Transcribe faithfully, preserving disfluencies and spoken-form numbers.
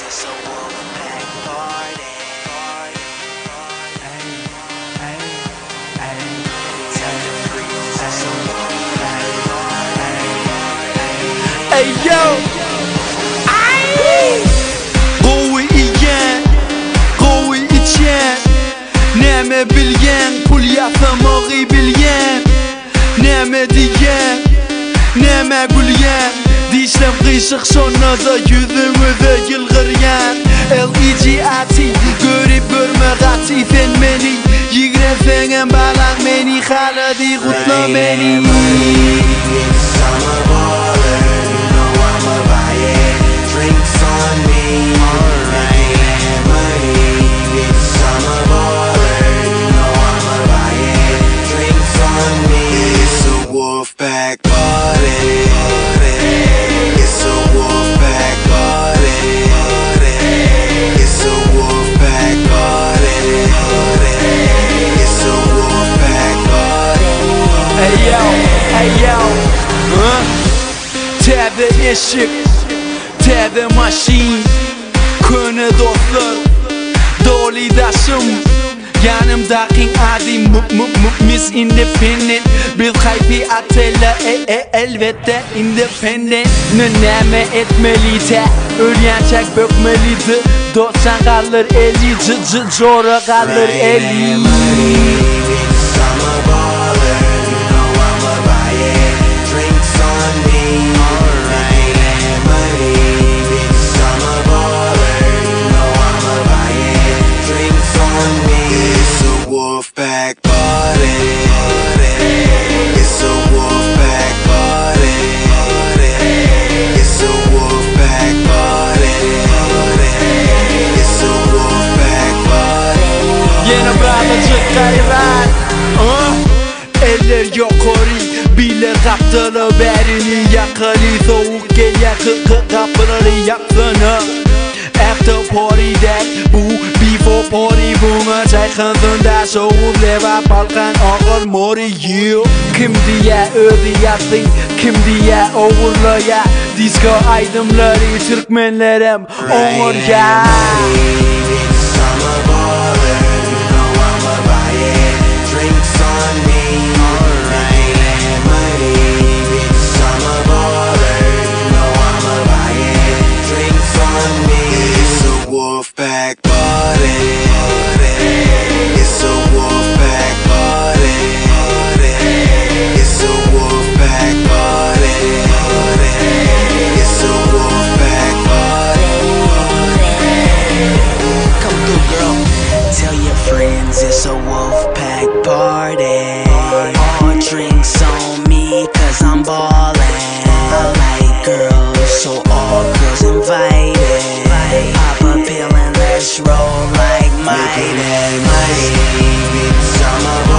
It's a Wolfpack party. Ay, ay, ay. Tell your friends it's a Wolfpack party. Hey yo, ay. Qo'y iyen, qo'y ichen. Neme bilgen, pul yapmağı bilgen. Neme diyen, neme gülgen. Dişlem kışık sonra da yüzümüze yılgırgen. L E G I T görüp görmek atif etmeli. Yigrefen balang beni, haladi kutla beni. Wolfpack party. It's a Wolfpack party. It's a Wolfpack party. It's a Wolfpack party. Hey yo, hey yo, huh? Tear the ışık, tear the machine. Könü dostlar, dolidaşım. Yanımdaki adim Miss Independent. Biz kayfi atella e, e, elbette independent. Nöneme etmeliydi, öğrenecek bökmeliydi. Doksan kalır eli, cı cı zora kalır eli. Wolfpack party. It's a Wolfpack party. It's a Wolfpack party. It's a Wolfpack party. Yeni bırakacak gayret, uh. Eller yukarı, bile kaptırı berini yakali. Soğuk gece kapıları yaksana. After party that, bu before party bunga çaykanında soğuk leva balkan ağır mori you. Kim diye ödü yaptın, kim diye oğurlaya. Disco aydımları Türkmenlerim olur ya. Wolfpack party. It's a Wolfpack party. It's a Wolfpack party. It's a Wolfpack party. Come through, girl. Tell your friends it's a Wolfpack party. All drinks on me, cause I'm ballin'. I like girls, so all girls invited. Pop a pill and let's roll like Mighty. Summer